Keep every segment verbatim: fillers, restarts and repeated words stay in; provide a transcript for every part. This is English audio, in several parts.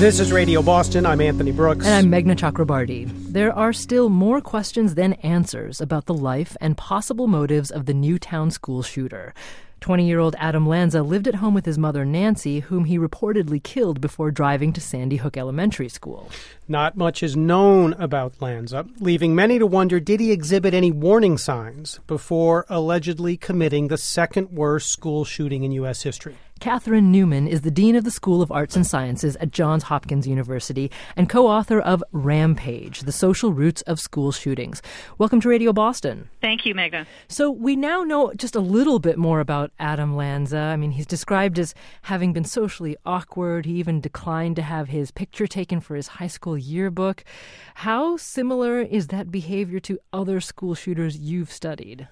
This is Radio Boston. I'm Anthony Brooks. And I'm Meghna Chakrabarty. There are still more questions than answers about the life and possible motives of the Newtown school shooter. twenty-year-old Adam Lanza lived at home with his mother, Nancy, whom he reportedly killed before driving to Sandy Hook Elementary School. Not much is known about Lanza, leaving many to wonder, did he exhibit any warning signs before allegedly committing the second worst school shooting in U S history? Catherine Newman is the Dean of the School of Arts and Sciences at Johns Hopkins University and co-author of Rampage, The Social Roots of School Shootings. Welcome to Radio Boston. Thank you, Meghna. So we now know just a little bit more about Adam Lanza. I mean, he's described as having been socially awkward. He even declined to have his picture taken for his high school yearbook. How similar is that behavior to other school shooters you've studied?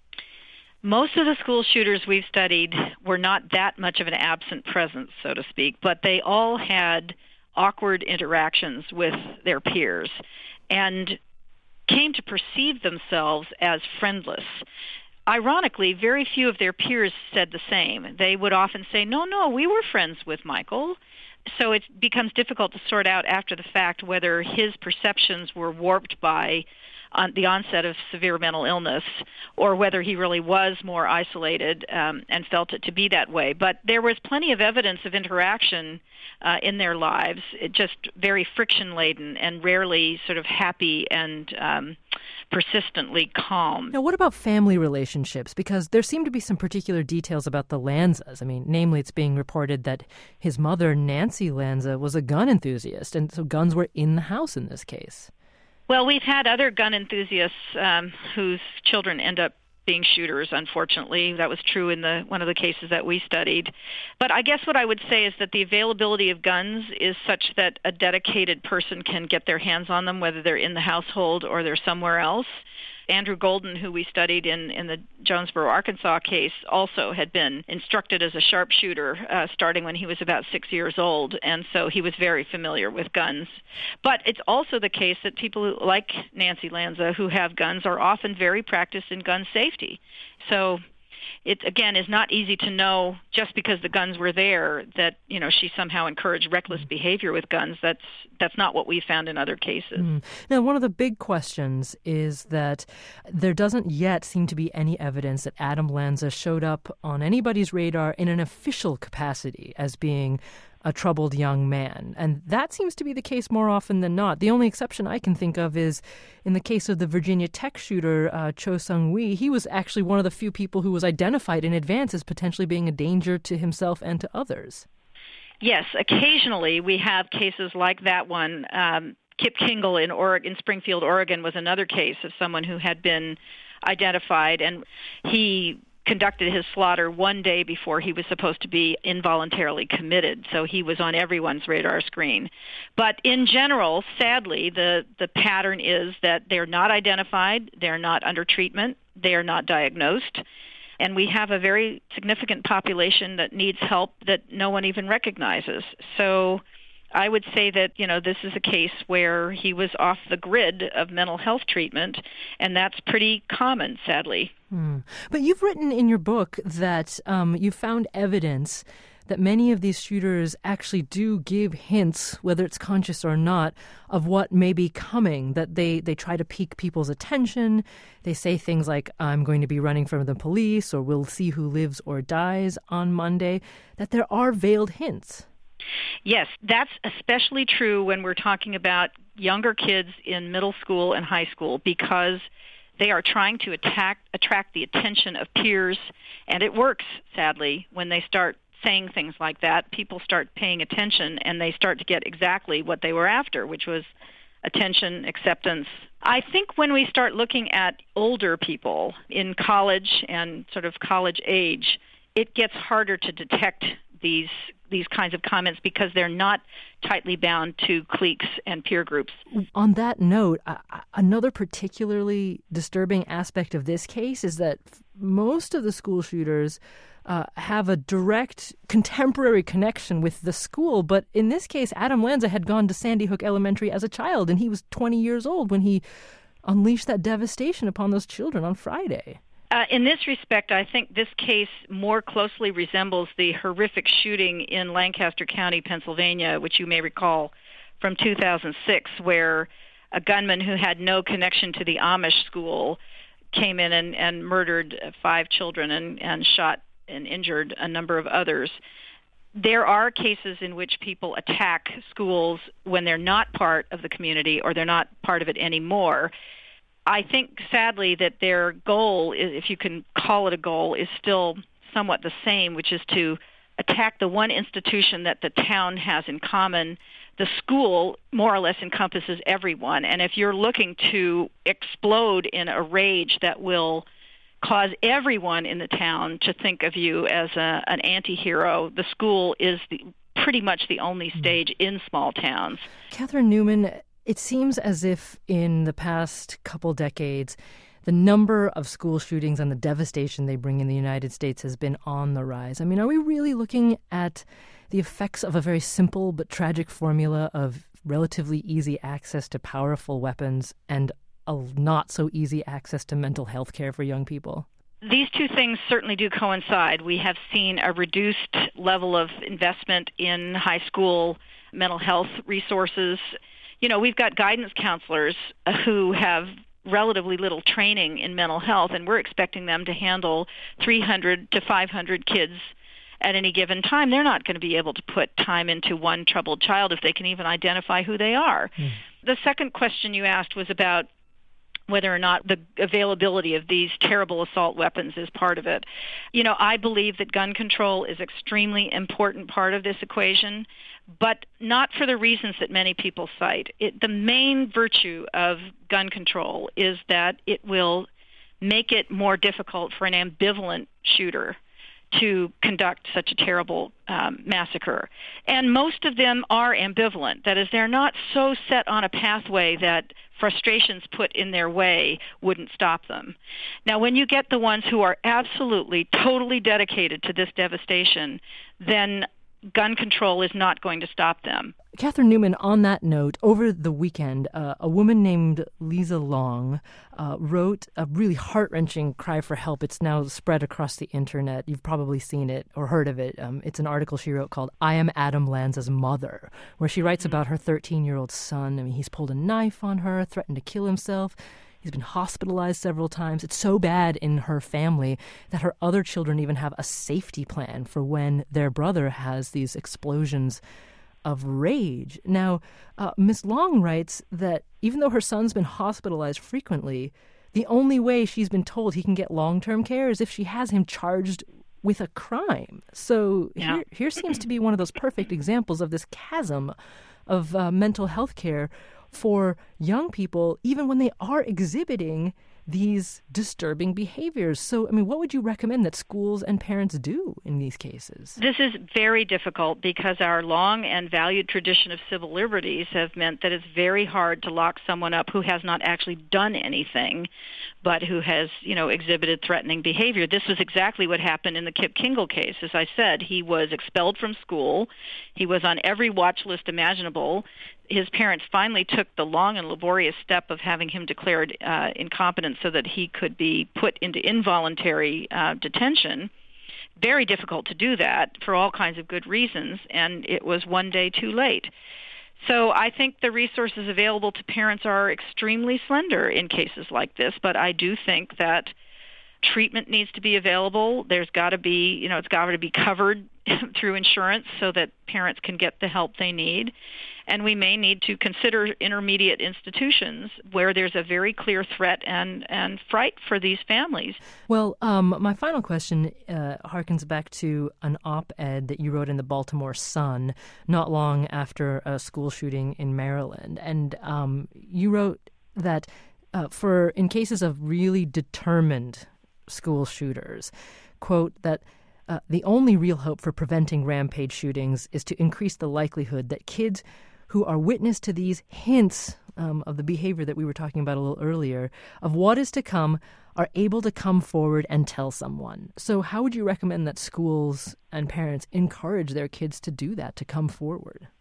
Most of the school shooters we've studied were not that much of an absent presence, so to speak, but they all had awkward interactions with their peers and came to perceive themselves as friendless. Ironically, very few of their peers said the same. They would often say, no, no, we were friends with Michael. So it becomes difficult to sort out after the fact whether his perceptions were warped by on the onset of severe mental illness, or whether he really was more isolated um, and felt it to be that way. But there was plenty of evidence of interaction uh, in their lives, it just very friction-laden and rarely sort of happy and um, persistently calm. Now, what about family relationships? Because there seem to be some particular details about the Lanzas. I mean, namely, it's being reported that his mother, Nancy Lanza, was a gun enthusiast, and so guns were in the house in this case. Well, we've had other gun enthusiasts um, whose children end up being shooters, unfortunately. That was true in the one of the cases that we studied. But I guess what I would say is that the availability of guns is such that a dedicated person can get their hands on them, whether they're in the household or they're somewhere else. Andrew Golden, who we studied in, in the Jonesboro, Arkansas case, also had been instructed as a sharpshooter uh, starting when he was about six years old, and so he was very familiar with guns. But it's also the case that people who, like Nancy Lanza who have guns are often very practiced in gun safety. So it, again, is not easy to know just because the guns were there that, you know, she somehow encouraged reckless behavior with guns. That's that's not what we found in other cases. Mm. Now, one of the big questions is that there doesn't yet seem to be any evidence that Adam Lanza showed up on anybody's radar in an official capacity as being a troubled young man. And that seems to be the case more often than not. The only exception I can think of is in the case of the Virginia Tech shooter, uh, Cho Seung-Hui. He was actually one of the few people who was identified in advance as potentially being a danger to himself and to others. Yes, occasionally we have cases like that one. Um, Kip Kingle in, Oregon, in Springfield, Oregon was another case of someone who had been identified, and he conducted his slaughter one day before he was supposed to be involuntarily committed, so he was on everyone's radar screen. But in general, sadly, the, the pattern is that they're not identified, they're not under treatment, they are not diagnosed, and we have a very significant population that needs help that no one even recognizes. So I would say that, you know, this is a case where he was off the grid of mental health treatment, and that's pretty common, sadly. Hmm. But you've written in your book that um, you found evidence that many of these shooters actually do give hints, whether it's conscious or not, of what may be coming, that they, they try to pique people's attention. They say things like, I'm going to be running from the police, or we'll see who lives or dies on Monday, that there are veiled hints. Yes, that's especially true when we're talking about younger kids in middle school and high school, because they are trying to attack, attract the attention of peers, and it works, sadly, when they start saying things like that. People start paying attention, and they start to get exactly what they were after, which was attention, acceptance. I think when we start looking at older people in college and sort of college age, it gets harder to detect these these kinds of comments because they're not tightly bound to cliques and peer groups. On that note, uh, another particularly disturbing aspect of this case is that most of the school shooters uh, have a direct contemporary connection with the school. But in this case, Adam Lanza had gone to Sandy Hook Elementary as a child, and he was twenty years old when he unleashed that devastation upon those children on Friday. Uh, in this respect, I think this case more closely resembles the horrific shooting in Lancaster County, Pennsylvania, which you may recall from two thousand six, where a gunman who had no connection to the Amish school came in and, and murdered five children and, and shot and injured a number of others. There are cases in which people attack schools when they're not part of the community or they're not part of it anymore. I think, sadly, that their goal, is, if you can call it a goal, is still somewhat the same, which is to attack the one institution that the town has in common. The school more or less encompasses everyone, and if you're looking to explode in a rage that will cause everyone in the town to think of you as a, an anti-hero, the school is the, pretty much the only stage in small towns. Catherine Newman, it seems as if in the past couple decades, the number of school shootings and the devastation they bring in the United States has been on the rise. I mean, are we really looking at the effects of a very simple but tragic formula of relatively easy access to powerful weapons and a not so easy access to mental health care for young people? These two things certainly do coincide. We have seen a reduced level of investment in high school mental health resources. You know, we've got guidance counselors who have relatively little training in mental health, and we're expecting them to handle three hundred to five hundred kids at any given time. They're not going to be able to put time into one troubled child if they can even identify who they are. Mm. The second question you asked was about whether or not the availability of these terrible assault weapons is part of it. You know, I believe that gun control is an extremely important part of this equation, but not for the reasons that many people cite. It, the main virtue of gun control is that it will make it more difficult for an ambivalent shooter to conduct such a terrible um, massacre. And most of them are ambivalent. That is, they're not so set on a pathway that frustrations put in their way wouldn't stop them. Now, when you get the ones who are absolutely, totally dedicated to this devastation, then gun control is not going to stop them. Catherine Newman, on that note, over the weekend, uh, a woman named Lisa Long uh, wrote a really heart-wrenching cry for help. It's now spread across the internet. You've probably seen it or heard of it. Um, it's an article she wrote called I Am Adam Lanza's Mother, where she writes about her thirteen-year-old son. I mean, he's pulled a knife on her, threatened to kill himself. He's been hospitalized several times. It's so bad in her family that her other children even have a safety plan for when their brother has these explosions of rage. Now, uh, Miss Long writes that even though her son's been hospitalized frequently, the only way she's been told he can get long-term care is if she has him charged with a crime. So yeah. here, here seems to be one of those perfect examples of this chasm of uh, mental health care for young people, even when they are exhibiting these disturbing behaviors. So, I mean, what would you recommend that schools and parents do in these cases? This is very difficult because our long and valued tradition of civil liberties have meant that it's very hard to lock someone up who has not actually done anything, but who has, you know, exhibited threatening behavior. This was exactly what happened in the Kip Kingle case. As I said, he was expelled from school. He was on every watch list imaginable. His parents finally took the long and laborious step of having him declared uh, incompetent so that he could be put into involuntary uh, detention. Very difficult to do that for all kinds of good reasons, and it was one day too late. So I think the resources available to parents are extremely slender in cases like this, but I do think that treatment needs to be available. There's got to be, you know, it's got to be covered through insurance so that parents can get the help they need. And we may need to consider intermediate institutions where there's a very clear threat and, and fright for these families. Well, um, my final question uh, harkens back to an op-ed that you wrote in the Baltimore Sun not long after a school shooting in Maryland. And um, you wrote that uh, for in cases of really determined school shooters, quote, that uh, the only real hope for preventing rampage shootings is to increase the likelihood that kids who are witness to these hints um, of the behavior that we were talking about a little earlier, of what is to come, are able to come forward and tell someone. So how would you recommend that schools and parents encourage their kids to do that, to come forward?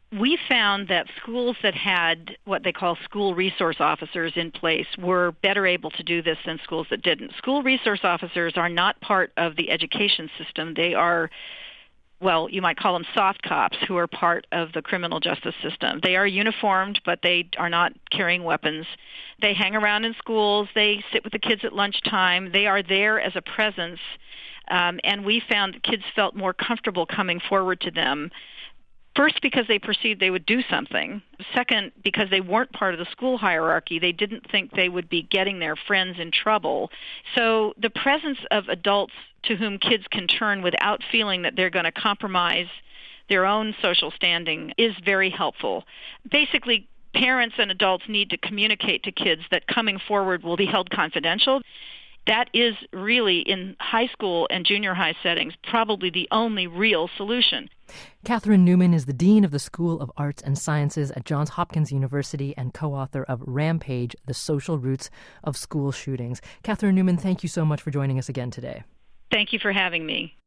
We found that schools that had what they call school resource officers in place were better able to do this than schools that didn't. School resource officers are not part of the education system. They are, well, you might call them soft cops who are part of the criminal justice system. They are uniformed, but they are not carrying weapons. They hang around in schools. They sit with the kids at lunchtime. They are there as a presence, um, and we found that kids felt more comfortable coming forward to them. First, because they perceived they would do something. Second, because they weren't part of the school hierarchy. They didn't think they would be getting their friends in trouble. So the presence of adults to whom kids can turn without feeling that they're going to compromise their own social standing is very helpful. Basically, parents and adults need to communicate to kids that coming forward will be held confidential. That is really, in high school and junior high settings, probably the only real solution. Catherine Newman is the Dean of the School of Arts and Sciences at Johns Hopkins University and co-author of Rampage, The Social Roots of School Shootings. Catherine Newman, thank you so much for joining us again today. Thank you for having me.